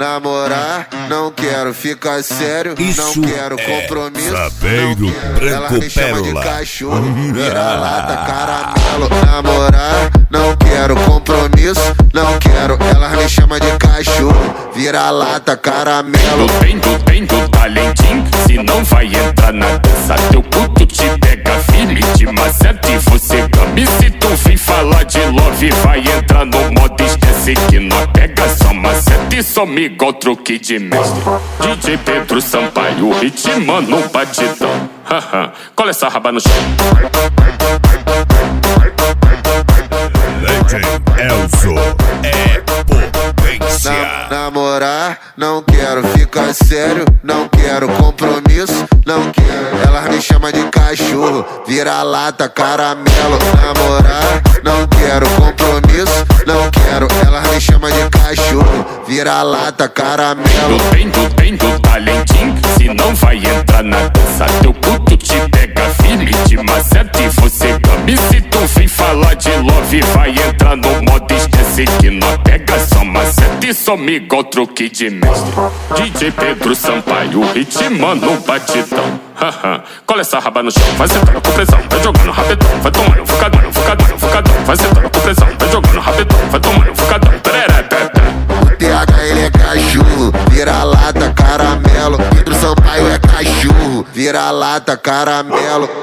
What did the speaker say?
namorar, não quero ficar sério, não quero compromisso. Saveiro Ela Branco me chama de Pérola. cachorro, vira-lata, caramelo. Namorar, não quero compromisso, não quero. Ela me chama de cachorro, vira-lata, caramelo. Tu talentinho, se não vai entrar na dança, teu puto te pega firme, te maceta e você gama. E se tu vem falar de love, vai entrar no modo esquece que nós pega só maceta e some igual truque de mestre. DJ Pedro Sampaio, ritmando um batidão. Cola essa raba no chão. Legend Elzo é potência. Namorar, não quero ficar sério, não quero compromisso, não quero. Ela me chama de cachorro, vira-lata, caramelo. Namorar, não quero compromisso, não quero. Ela me chama de cachorro, vira-lata, caramelo. Tu talentinho, se não vai entrar na dança, teu puto te pega firme, te maceta e você gama. E se tu vem falar de love, vai entrar no modo esquece que nós pega só maceta e some igual truque de mestre. DJ Pedro Sampaio, ritmando um batidão. Cola essa raba no chão, vai sentando com pressão, vai jogando rapidão, vai tomando fucadão, vai sentando com pressão, vai jogando rapidão, vai tomando fucadão. O TH ele é cachorro, vira-lata, caramelo. Pedro Sampaio é cachorro, vira-lata, caramelo.